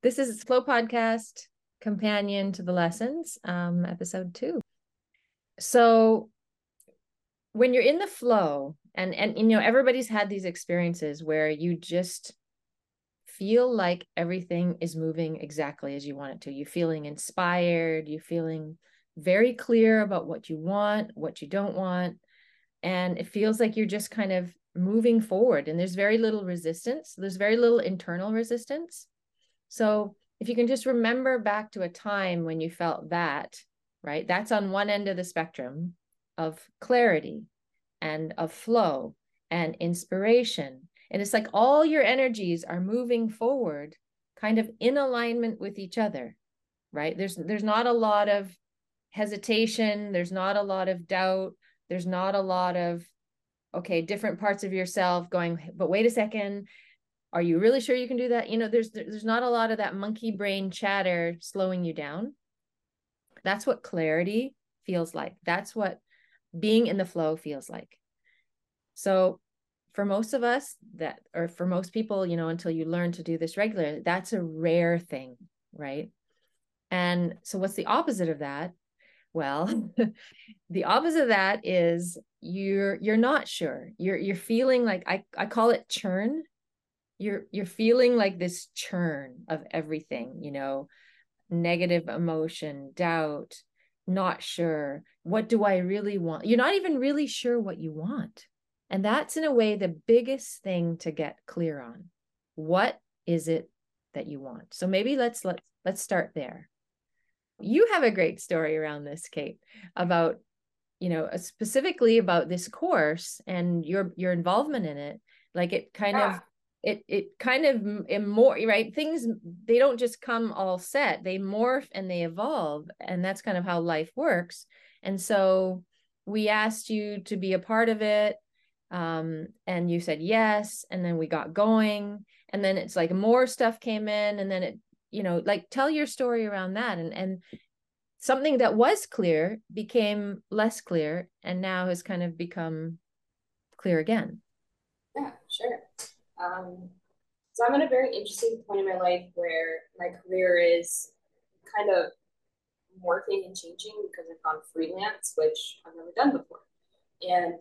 This is Flow Podcast, companion to the lessons, episode 2. So when you're in the flow, and everybody's had these experiences where you just feel like everything is moving exactly as you want it to. You're feeling inspired, you're feeling very clear about what you want, what you don't want, and it feels like you're just kind of moving forward, and there's very little resistance. There's very little internal resistance. So if you can just remember back to a time when you felt that, right? That's on one end of the spectrum of clarity and of flow and inspiration. And it's like all your energies are moving forward kind of in alignment with each other, right? There's not a lot of hesitation, there's not a lot of doubt, there's not a lot of okay, different parts of yourself going, but wait a second, are you really sure you can do that? There's not a lot of that monkey brain chatter slowing you down. That's what clarity feels like. That's what being in the flow feels like. So for most of us or for most people, until you learn to do this regularly, that's a rare thing, right? And so what's the opposite of that? Well, the opposite of that is you're not sure. You're feeling like I call it churn. You're feeling like this churn of everything, negative emotion, doubt, not sure. What do I really want? You're not even really sure what you want. And that's in a way the biggest thing to get clear on. What is it that you want? So maybe let's start there. You have a great story around this, Kate, about specifically about this course and your involvement in it. Like it kind Yeah, of it kind of more right, things, they don't just come all set, they morph and they evolve, and that's kind of how life works. And so we asked you to be a part of it, and you said yes, and then we got going, and then it's like more stuff came in, and then it, like, tell your story around that, and something that was clear became less clear and now has kind of become clear again. yeah, sure. Um, so I'm at a very interesting point in my life where my career is kind of morphing and changing because I've gone freelance, which I've never done before. And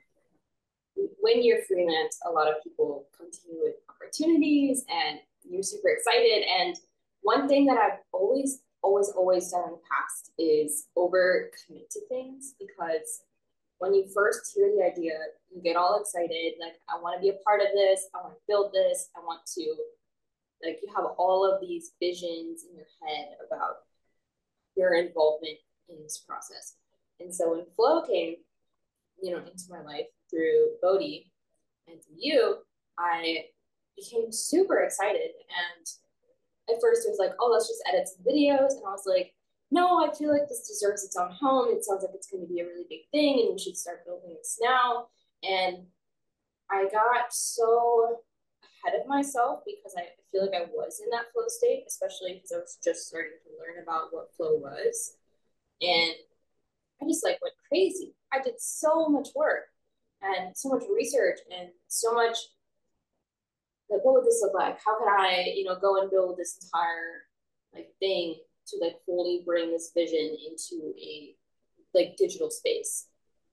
when you're freelance, a lot of people come to you with opportunities and you're super excited. And one thing that I've always done in the past is over commit to things because when you first hear the idea, you get all excited. Like, I want to be a part of this. I want to build this. I want to, like, you have all of these visions in your head about your involvement in this process. And so when flow came, into my life through Bodhi and through you, I became super excited. And at first it was like, oh, let's just edit some videos. And I was like, no, I feel like this deserves its own home. It sounds like it's going to be a really big thing and we should start building this now. And I got so ahead of myself because I feel like I was in that flow state, especially because I was just starting to learn about what flow was. And I just like went crazy. I did so much work and so much research and so much like what would this look like? How could I, go and build this entire like thing to like fully bring this vision into a like digital space.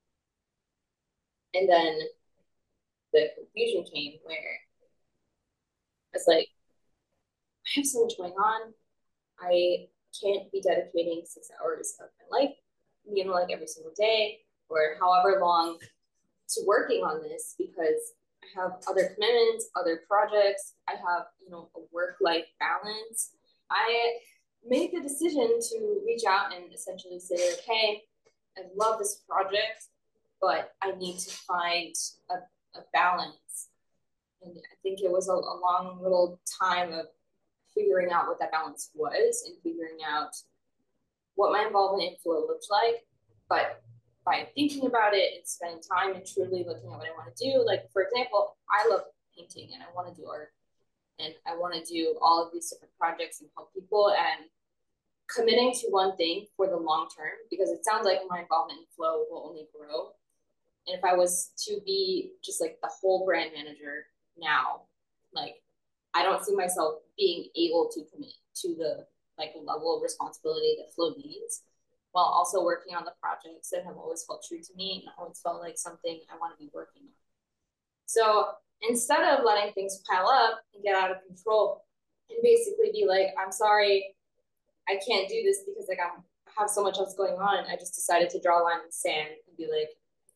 And then the confusion came where it's like, I have so much going on. I can't be dedicating 6 hours of my life, like every single day or however long to working on this because I have other commitments, other projects. I have, a work-life balance. I made the decision to reach out and essentially say, like, hey, I love this project, but I need to find a balance. And I think it was a long little time of figuring out what that balance was and figuring out what my involvement in flow looked like. But by thinking about it and spending time and truly looking at what I want to do, like for example, I love painting and I want to do art and I want to do all of these different projects and help people and committing to one thing for the long term because it sounds like my involvement in flow will only grow. And if I was to be just like the whole brand manager now, like I don't see myself being able to commit to the like level of responsibility that flow needs, while also working on the projects that have always felt true to me and always felt like something I want to be working on. So instead of letting things pile up and get out of control and basically be like, I'm sorry, I can't do this because like I have so much else going on, I just decided to draw a line in the sand and be like,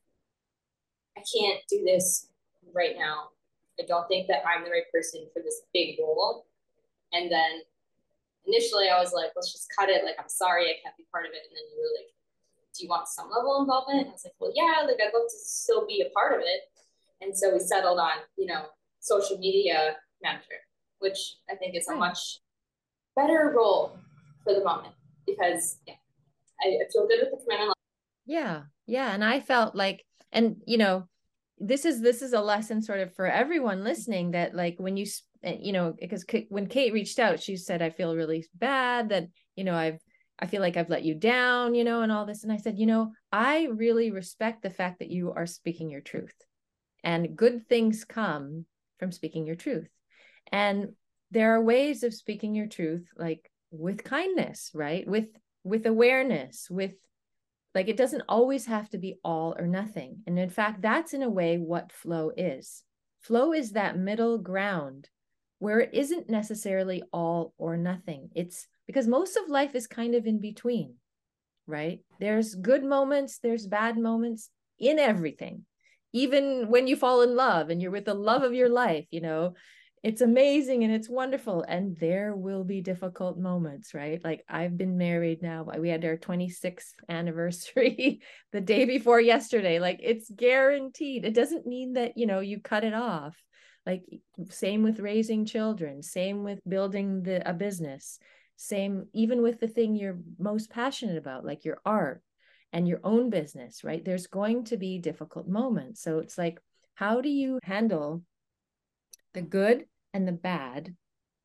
I can't do this right now. I don't think that I'm the right person for this big role. And then initially I was like, let's just cut it. Like, I'm sorry, I can't be part of it. And then you were like, do you want some level of involvement? And I was like, well, yeah, like I'd love to still be a part of it. And so we settled on, social media manager, which I think is a much better role for the moment because I feel good with the commitment. Yeah. Yeah. And I felt like, and this is a lesson sort of for everyone listening, that like when you because when Kate reached out, she said, I feel really bad that I feel like I've let you down, and all this. And I said, I really respect the fact that you are speaking your truth, and good things come from speaking your truth. And there are ways of speaking your truth, like with kindness, right? With awareness, with like, it doesn't always have to be all or nothing. And in fact, that's in a way what flow is. Flow is that middle ground where it isn't necessarily all or nothing. It's because most of life is kind of in between, right? There's good moments, there's bad moments in everything. Even when you fall in love and you're with the love of your life, it's amazing and it's wonderful. And there will be difficult moments, right? Like, I've been married now. We had our 26th anniversary the day before yesterday. Like, it's guaranteed. It doesn't mean that, you cut it off. Like, same with raising children, same with building a business, same even with the thing you're most passionate about, like your art and your own business, right? There's going to be difficult moments. So it's like, how do you handle the good and the bad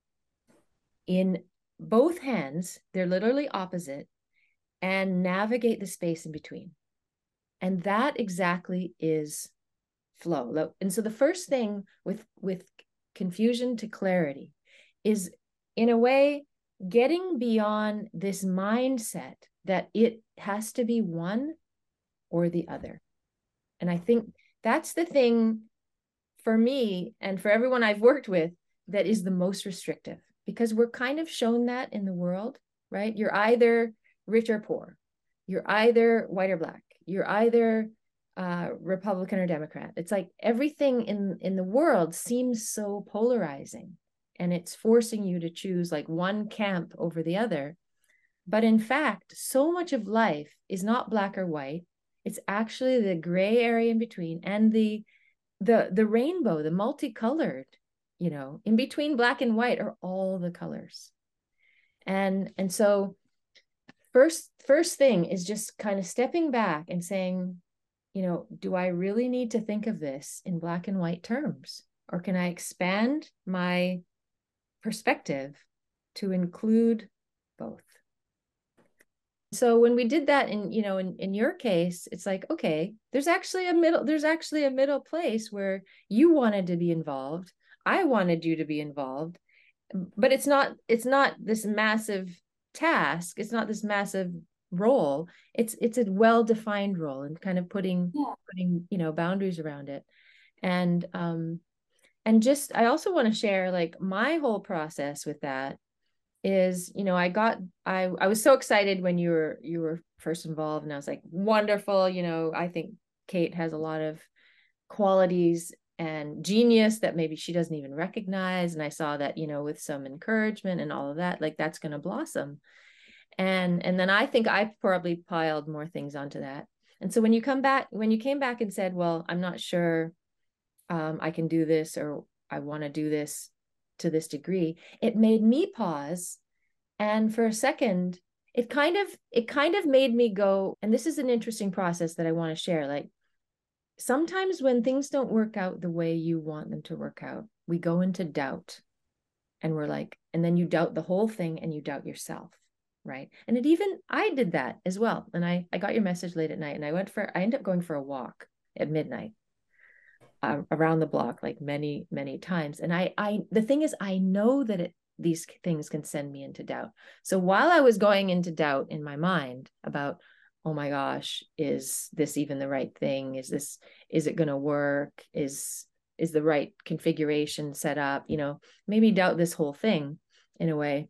in both hands? They're literally opposite, and navigate the space in between. And that exactly is flow. And so the first thing with confusion to clarity is, in a way, getting beyond this mindset that it has to be one or the other. And I think that's the thing for me and for everyone I've worked with that is the most restrictive, because we're kind of shown that in the world, right? You're either rich or poor. You're either white or black. You're either Republican or Democrat. It's like everything in the world seems so polarizing, and it's forcing you to choose like one camp over the other. But in fact, so much of life is not black or white. It's actually the gray area in between, and the rainbow, the multicolored, in between black and white are all the colors. And so first thing is just kind of stepping back and saying, do I really need to think of this in black and white terms? Or can I expand my perspective to include both? So when we did that in your case, it's like, okay, there's actually a middle place where you wanted to be involved. I wanted you to be involved, but it's not this massive task. It's not this massive role. It's a well-defined role, and kind of putting boundaries around it. And just, I also want to share like my whole process with that is, I was so excited when you were first involved, and I was like, wonderful. I think Kate has a lot of qualities and genius that maybe she doesn't even recognize. And I saw that, with some encouragement and all of that, like, that's going to blossom. And then I think I probably piled more things onto that. And so when you came back and said, well, I'm not sure I can do this, or I want to do this to this degree, it made me pause. And for a second, it kind of made me go, and this is an interesting process that I want to share. Like, sometimes when things don't work out the way you want them to work out, we go into doubt, and we're like, and then you doubt the whole thing, and you doubt yourself. Right. And I did that as well. And I got your message late at night, and I ended up going for a walk at midnight. around the block, like many, many times. And the thing is, I know that these things can send me into doubt. So while I was going into doubt in my mind about, oh my gosh, is this even the right thing? Is it going to work? Is the right configuration set up? Maybe doubt this whole thing in a way.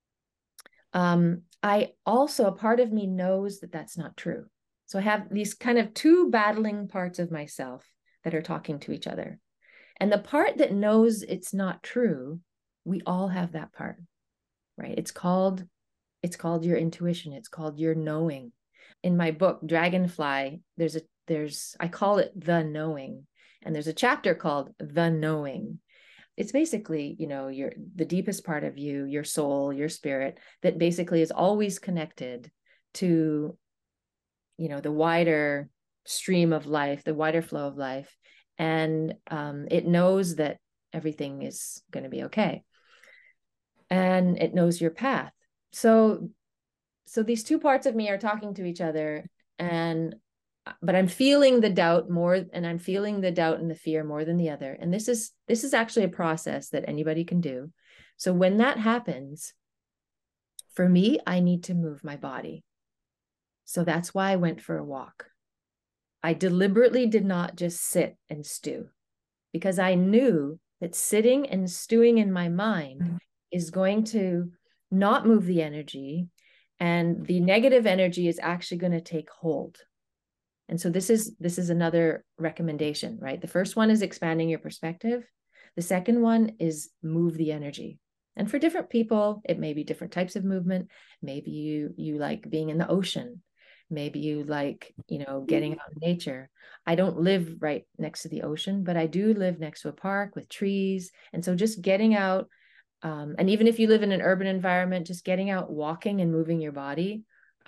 I also, a part of me knows that that's not true. So I have these kind of two battling parts of myself that are talking to each other. And the part that knows it's not true, we all have that part, right? It's called your intuition. It's called your knowing. In my book, Dragonfly, I call it the knowing. And there's a chapter called The Knowing. It's basically, the deepest part of you, your soul, your spirit, that basically is always connected to, the wider stream of life, the wider flow of life. And it knows that everything is going to be okay. And it knows your path. So these two parts of me are talking to each other, but I'm feeling the doubt more, and I'm feeling the doubt and the fear more than the other. And this is actually a process that anybody can do. So when that happens, for me, I need to move my body. So that's why I went for a walk. I deliberately did not just sit and stew, because I knew that sitting and stewing in my mind is going to not move the energy, and the negative energy is actually going to take hold. And so this is another recommendation, right? The first one is expanding your perspective. The second one is move the energy. And for different people, it may be different types of movement. Maybe you like being in the ocean. Maybe you like, getting out in nature. I don't live right next to the ocean, but I do live next to a park with trees. And so just getting out, and even if you live in an urban environment, just getting out, walking and moving your body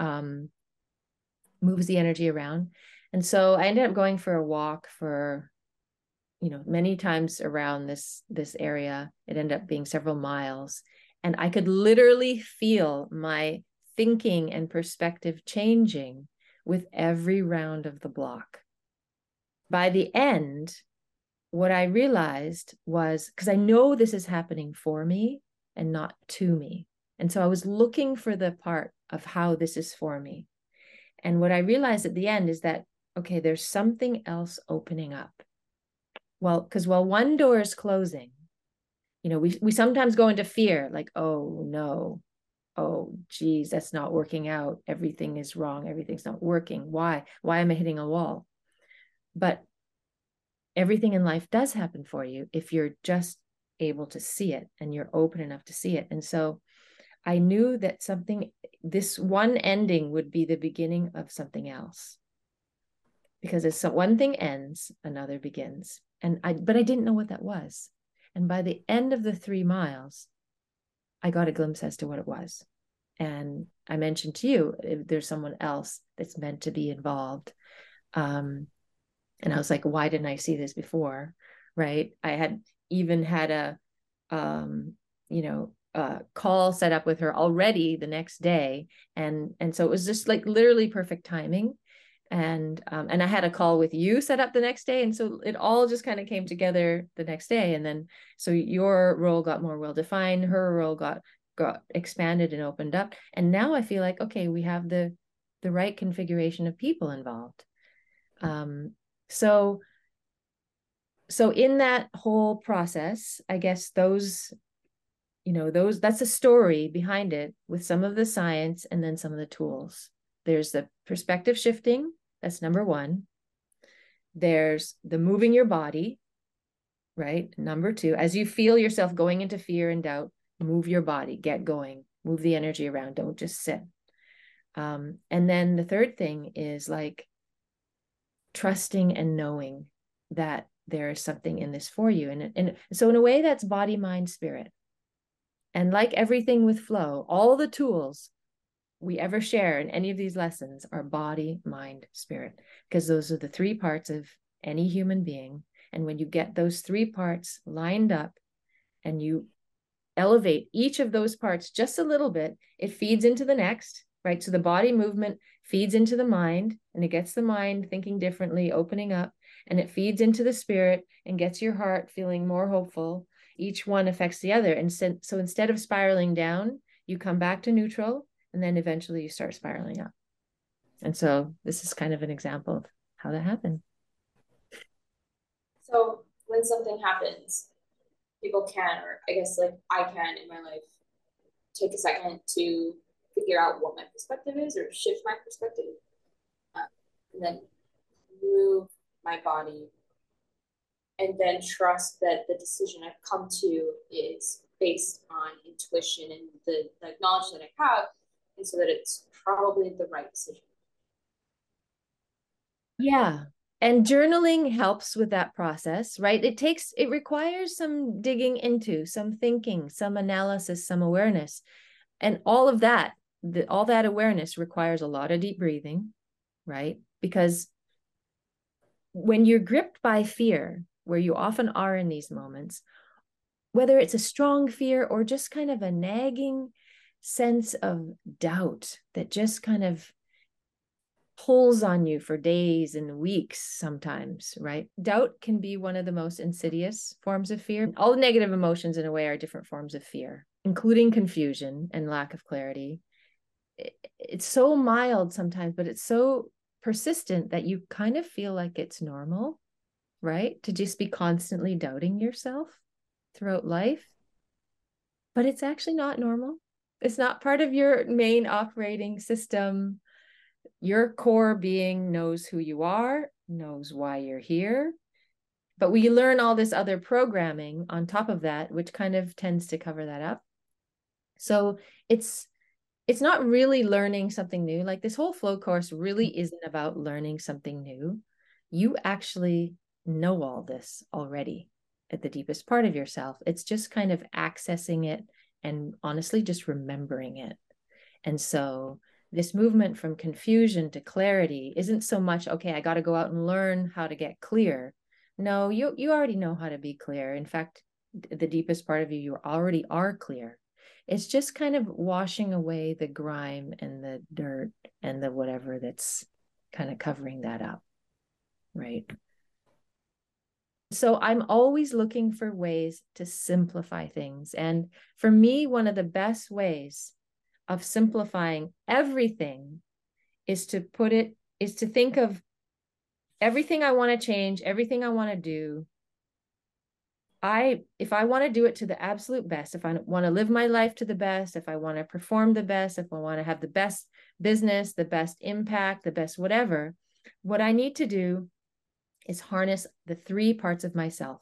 moves the energy around. And so I ended up going for a walk for, many times around this area. It ended up being several miles. And I could literally feel my thinking and perspective changing with every round of the block. By the end, what I realized was, because I know this is happening for me and not to me. And so I was looking for the part of how this is for me. And what I realized at the end is that, okay, there's something else opening up. Well, because while one door is closing, we sometimes go into fear, like, oh no, oh geez, that's not working out. Everything is wrong. Everything's not working. Why am I hitting a wall? But everything in life does happen for you if you're just able to see it and you're open enough to see it. And so I knew that this one ending would be the beginning of something else. Because as one thing ends, another begins. But I didn't know what that was. And by the end of the 3 miles, I got a glimpse as to what it was. And I mentioned to you, if there's someone else that's meant to be involved. And I was like, why didn't I see this before? Right. I had even had a call set up with her already the next day. And so it was just like literally perfect timing. And I had a call with you set up the next day. And so it all just kind of came together the next day. And then, so your role got more well-defined, her role got expanded and opened up. And now I feel like, okay, we have the right configuration of people involved. So in that whole process, I guess that's a story behind it with some of the science and then some of the tools. There's the perspective shifting. That's number one. There's the moving your body, right? Number 2, as you feel yourself going into fear and doubt, move your body, get going, move the energy around. Don't just sit. And then the third thing is like trusting and knowing that there is something in this for you. And so in a way, that's body, mind, spirit. And like everything with flow, all the tools we ever share in any of these lessons are body, mind, spirit, because those are the 3 parts of any human being. And when you get those 3 parts lined up and you elevate each of those parts just a little bit, it feeds into the next, right? So the body movement feeds into the mind, and it gets the mind thinking differently, opening up. and it feeds into the spirit and gets your heart feeling more hopeful. Each one affects the other. And so instead of spiraling down, you come back to neutral, and then eventually you start spiraling up. And so this is kind of an example of how that happened. So when something happens, people can, or I guess like I can in my life, take a second to figure out what my perspective is or shift my perspective, and then move my body, and then trust that the decision I've come to is based on intuition and the knowledge that I have, and so that it's probably the right decision. Yeah. And journaling helps with that process, right? It requires some digging into, some thinking, some analysis, some awareness. And all of that, all that awareness requires a lot of deep breathing, right? Because when you're gripped by fear, where you often are in these moments, whether it's a strong fear or just kind of a nagging sense of doubt that just kind of pulls on you for days and weeks sometimes, right? Doubt can be one of the most insidious forms of fear. All the negative emotions, in a way, are different forms of fear, including confusion and lack of clarity. It's so mild sometimes, but it's so persistent that you kind of feel like it's normal, right? To just be constantly doubting yourself throughout life. But it's actually not normal. It's not part of your main operating system. Your core being knows who you are, knows why you're here. But we learn all this other programming on top of that, which kind of tends to cover that up. So it's not really learning something new. Like, this whole flow course really isn't about learning something new. You actually know all this already at the deepest part of yourself. It's just kind of accessing it and honestly just remembering it. And so this movement from confusion to clarity isn't so much, okay, I got to go out and learn how to get clear. No, you already know how to be clear. In fact, the deepest part of you already are clear. It's just kind of washing away the grime and the dirt and the whatever that's kind of covering that up, right? So I'm always looking for ways to simplify things. And for me, one of the best ways of simplifying everything is to think of everything I want to change, everything I want to do. If I want to do it to the absolute best, if I want to live my life to the best, if I want to perform the best, if I want to have the best business, the best impact, the best whatever, what I need to do is harness the three parts of myself.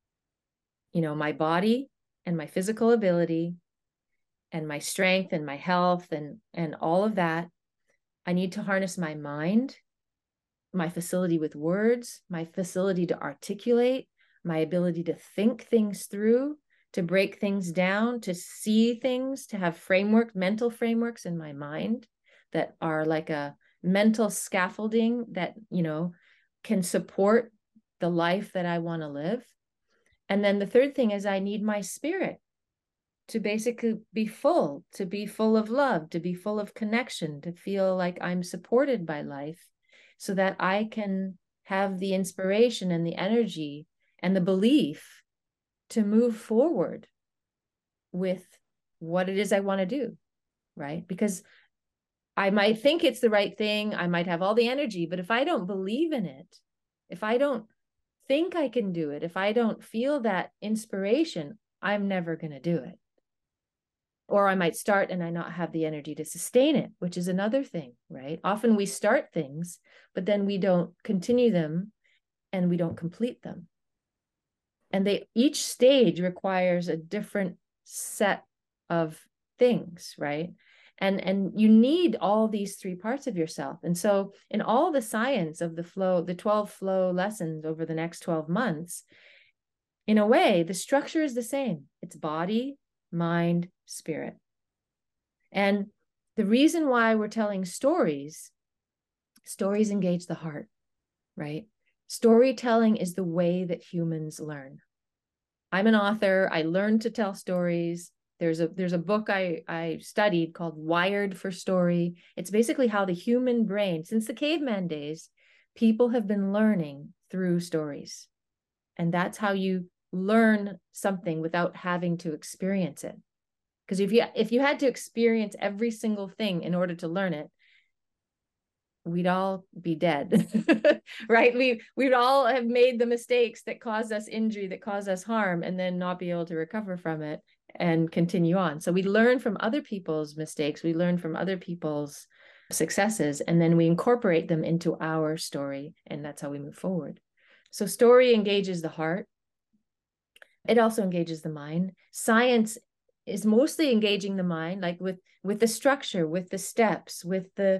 My body and my physical ability and my strength and my health and all of that. I need to harness my mind, my facility with words, my facility to articulate, my ability to think things through, to break things down, to see things, to have mental frameworks in my mind that are like a mental scaffolding that, can support the life that I want to live. And then the third thing is I need my spirit to basically be full of love, to be full of connection, to feel like I'm supported by life so that I can have the inspiration and the energy and the belief to move forward with what it is I want to do, right? Because I might think it's the right thing, I might have all the energy, but if I don't believe in it, if I don't think I can do it, if I don't feel that inspiration, I'm never going to do it. Or I might start and I not have the energy to sustain it, which is another thing, right? Often we start things, but then we don't continue them and we don't complete them. And each stage requires a different set of things, right? And you need all these three parts of yourself. And so in all the science of the flow, the 12 flow lessons over the next 12 months, in a way, the structure is the same. It's body, mind, spirit. And the reason why we're telling stories engage the heart, right? Storytelling is the way that humans learn. I'm an author. I learned to tell stories. There's a book I studied called Wired for Story. It's basically how the human brain, since the caveman days, people have been learning through stories. And that's how you learn something without having to experience it. Because if you had to experience every single thing in order to learn it, we'd all be dead, right? We'd all have made the mistakes that cause us injury, that cause us harm, and then not be able to recover from it and continue on. So we learn from other people's mistakes, we learn from other people's successes, and then we incorporate them into our story, and that's how we move forward. So story engages the heart. It also engages the mind. Science is mostly engaging the mind, like with the structure, with the steps, with the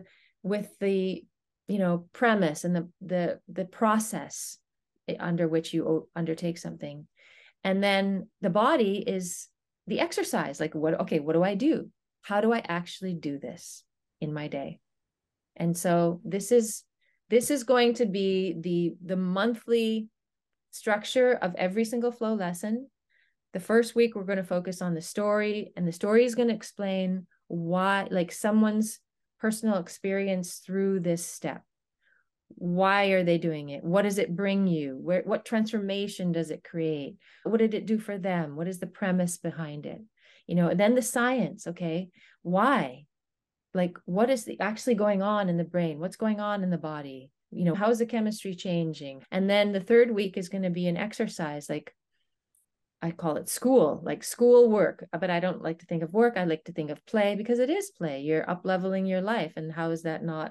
premise and the process under which you undertake something. And then the body is the exercise, like what do I do? How do I actually do this in my day? And so this is going to be the monthly structure of every single flow lesson. The first week, we're going to focus on the story, and the story is going to explain why, like someone's personal experience through this step. Why are they doing it? What does it bring you? What transformation does it create? What did it do for them? What is the premise behind it? And then the science, okay? Why? Like, what is actually going on in the brain? What's going on in the body? How is the chemistry changing? And then the third week is going to be an exercise, like I call it school, like school work, but I don't like to think of work. I like to think of play, because it is play. You're up leveling your life. And how is that not,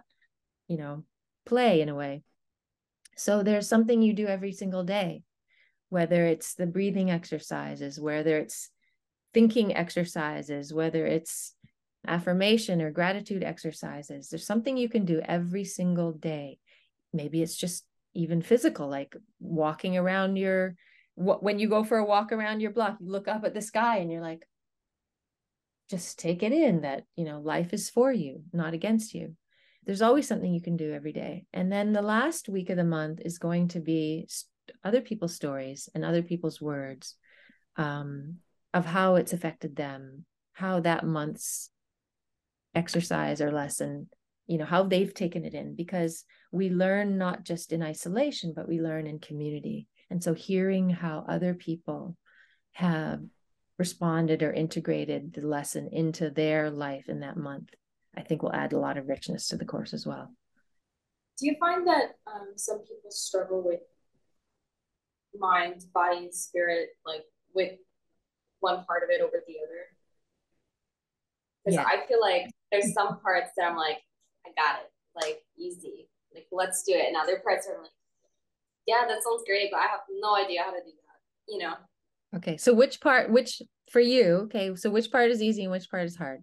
play in a way? So there's something you do every single day, whether it's the breathing exercises, whether it's thinking exercises, whether it's affirmation or gratitude exercises. There's something you can do every single day. Maybe it's just even physical, like walking around when you go for a walk around your block, you look up at the sky and you're like, just take it in that, life is for you, not against you. There's always something you can do every day. And then the last week of the month is going to be other people's stories and other people's words, of how it's affected them, how that month's exercise or lesson, how they've taken it in, because we learn not just in isolation, but we learn in community. And so hearing how other people have responded or integrated the lesson into their life in that month, I think will add a lot of richness to the course as well. Do you find that some people struggle with mind, body, and spirit, like with one part of it over the other? Because I feel like there's some parts that I'm like, I got it, like easy, like let's do it. And other parts are like, yeah, that sounds great, but I have no idea how to do that, Okay, so which for you, okay, so which part is easy and which part is hard?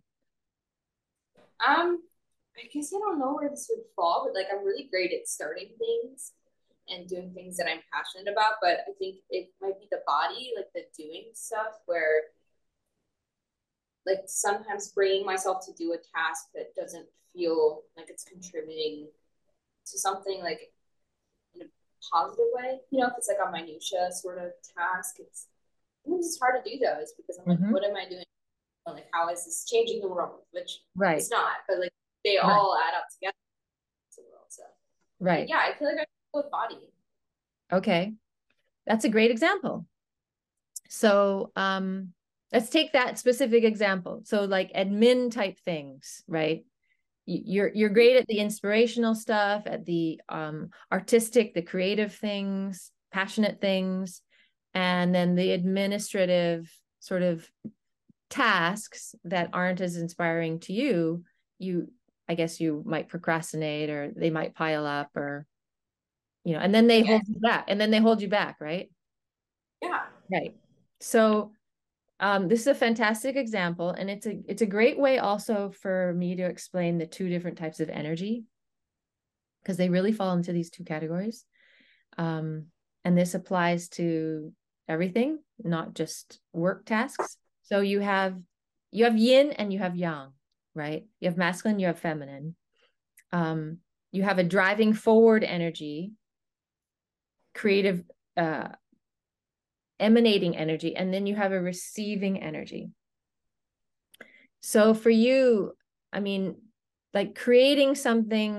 I guess I don't know where this would fall, but like I'm really great at starting things and doing things that I'm passionate about, but I think it might be the body, like the doing stuff, where like sometimes bringing myself to do a task that doesn't feel like it's contributing to something like in a positive way, if it's like a minutia sort of task, it's hard to do those because I'm like, what am I doing? Like, how is this changing the world? Which it's not, but like they all add up together to the world. So but yeah, I feel like I go with body. Okay, that's a great example. So let's take that specific example. So like admin type things, right? You're great at the inspirational stuff, at the artistic, the creative things, passionate things, and then the administrative sort of tasks that aren't as inspiring to you, I guess you might procrastinate, or they might pile up, or and then they hold you back, right? Yeah. Right. So this is a fantastic example, and it's a great way also for me to explain the two different types of energy, because they really fall into these two categories. And this applies to everything, not just work tasks. So you have yin and you have yang, right? You have masculine, you have feminine. You have a driving forward energy, creative, emanating energy, and then you have a receiving energy. So for you, I mean, like creating something,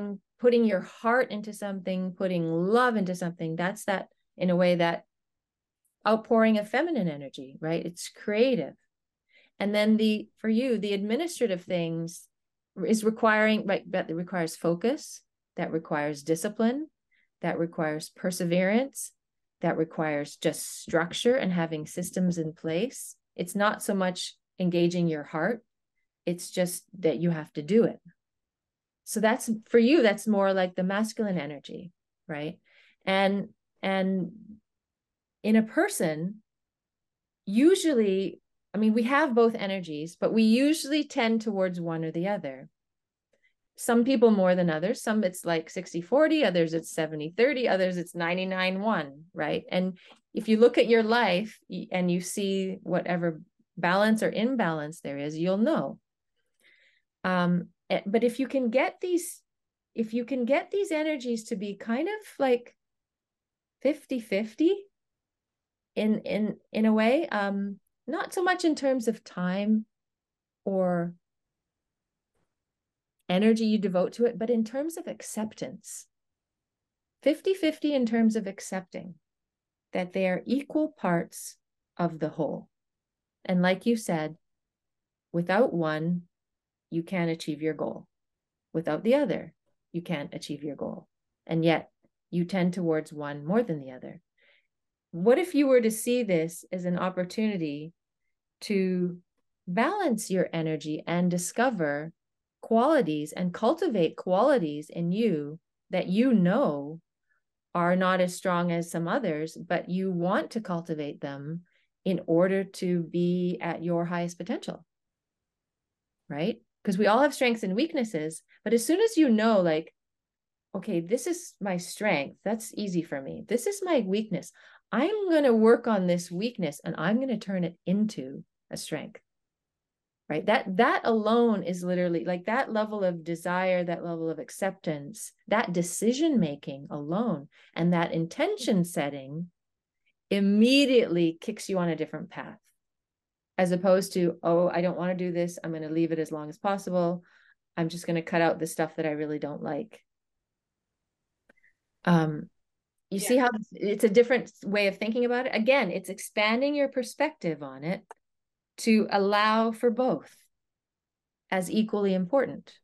putting your heart into something, putting love into something, that's that, in a way, that outpouring of feminine energy, right? It's creative. And then for you, the administrative things is requiring, right, that requires focus, that requires discipline, that requires perseverance, that requires just structure and having systems in place. It's not so much engaging your heart, it's just that you have to do it. So that's, for you, that's more like the masculine energy, right? And in a person, usually, I mean, we have both energies, but we usually tend towards one or the other. Some people more than others. Some it's like 60-40, others it's 70-30, others it's 99-1, right? And if you look at your life and you see whatever balance or imbalance there is, you'll know. But if you can get these energies to be kind of like 50-50 in a way, not so much in terms of time or energy you devote to it, but in terms of acceptance. 50-50 in terms of accepting that they are equal parts of the whole. And like you said, without one, you can't achieve your goal. Without the other, you can't achieve your goal. And yet you tend towards one more than the other. What if you were to see this as an opportunity to balance your energy and discover qualities and cultivate qualities in you that you know are not as strong as some others, but you want to cultivate them in order to be at your highest potential, right? Because we all have strengths and weaknesses, but as soon as you know, like, okay, this is my strength, that's easy for me. This is my weakness. I'm going to work on this weakness and I'm going to turn it into a strength, right? That alone is literally like that level of desire, that level of acceptance, that decision-making alone, and that intention setting immediately kicks you on a different path, as opposed to, oh, I don't want to do this, I'm going to leave it as long as possible, I'm just going to cut out the stuff that I really don't like. You see how it's a different way of thinking about it? Again, it's expanding your perspective on it to allow for both as equally important.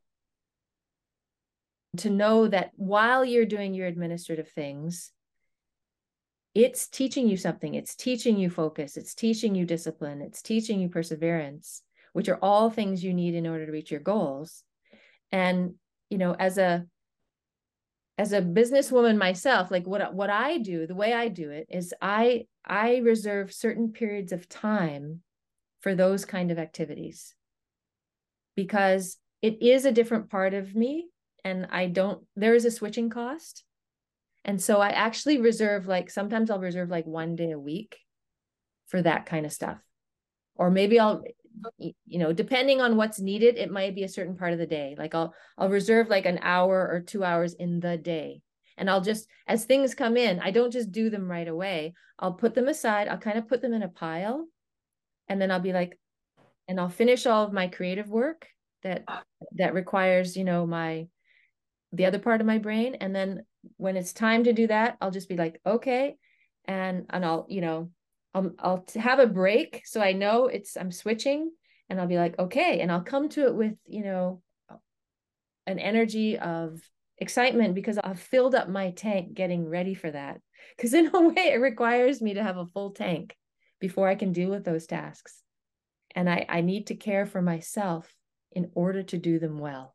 To know that while you're doing your administrative things, it's teaching you something. It's teaching you focus. It's teaching you discipline. It's teaching you perseverance, which are all things you need in order to reach your goals. And, you know, as a businesswoman myself, like what I do, the way I do it is I reserve certain periods of time for those kind of activities, because it is a different part of me, and there is a switching cost. And so I actually reserve, like, sometimes I'll reserve like 1 day a week for that kind of stuff. Or maybe I'll, you know, depending on what's needed, it might be a certain part of the day. Like I'll reserve like an hour or 2 hours in the day. And I'll just, as things come in, I don't just do them right away. I'll put them aside. I'll kind of put them in a pile. And then I'll be like, and I'll finish all of my creative work that requires, you know, the other part of my brain. And then when it's time to do that, I'll just be like, okay. And I'll, you know, I'll have a break. So I know I'm switching, and I'll be like, okay. And I'll come to it with, you know, an energy of excitement, because I've filled up my tank getting ready for that. Because in a way, it requires me to have a full tank before I can deal with those tasks. And I need to care for myself in order to do them well.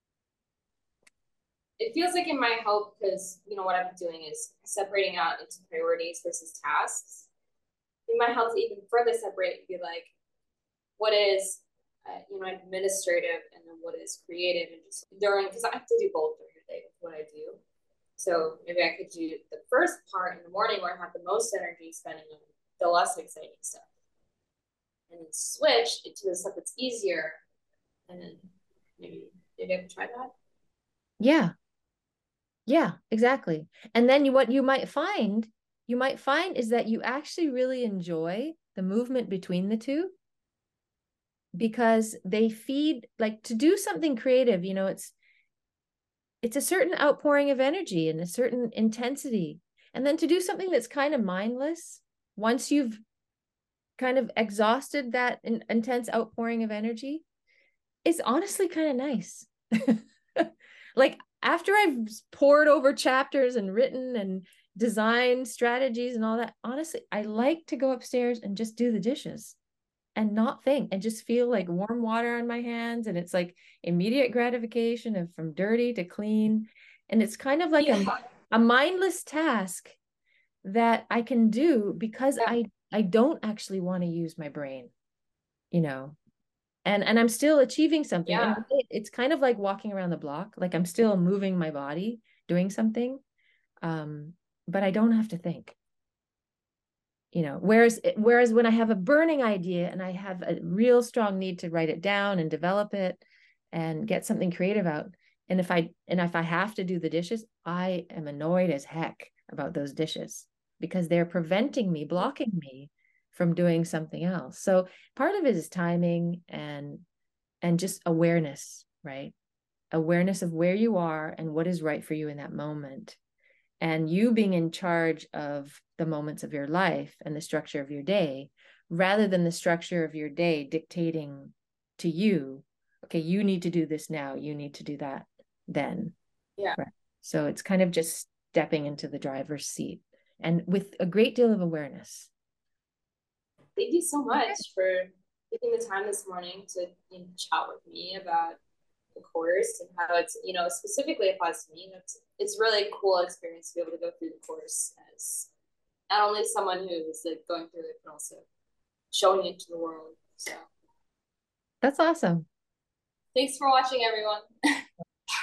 It feels like it might help because, you know, what I've been doing is separating out into priorities versus tasks. It might help to even further separate and be like, what is, you know, administrative, and then what is creative, and just because I have to do both during the day with what I do. So maybe I could do the first part in the morning where I have the most energy spending on the less exciting stuff, and then switch into the stuff that's easier, and then maybe I can try that. Yeah, exactly. And then what you might find is that you actually really enjoy the movement between the two, because they feed, like, to do something creative, you know, it's a certain outpouring of energy and a certain intensity. And then to do something that's kind of mindless, once you've kind of exhausted that intense outpouring of energy, is honestly kind of nice. Like after I've poured over chapters and written and designed strategies and all that, honestly, I like to go upstairs and just do the dishes and not think and just feel like warm water on my hands. And it's like immediate gratification of from dirty to clean. And it's kind of like a mindless task that I can do because I don't actually want to use my brain, you know. And I'm still achieving something. Yeah. And it's kind of like walking around the block. Like I'm still moving my body, doing something. But I don't have to think, you know, whereas when I have a burning idea and I have a real strong need to write it down and develop it and get something creative out. And if I have to do the dishes, I am annoyed as heck about those dishes because they're preventing me, blocking me from doing something else. So part of it is timing and just awareness, right? Awareness of where you are and what is right for you in that moment. And you being in charge of the moments of your life and the structure of your day, rather than the structure of your day dictating to you, okay, you need to do this now, you need to do that then. Yeah. Right. So it's kind of just stepping into the driver's seat and with a great deal of awareness. Thank you so much for taking the time this morning to chat with me about the course and how it's, specifically applies to me. It's really a cool experience to be able to go through the course as not only someone who is like going through it, but also showing it to the world. So That's awesome. thanks for watching, everyone.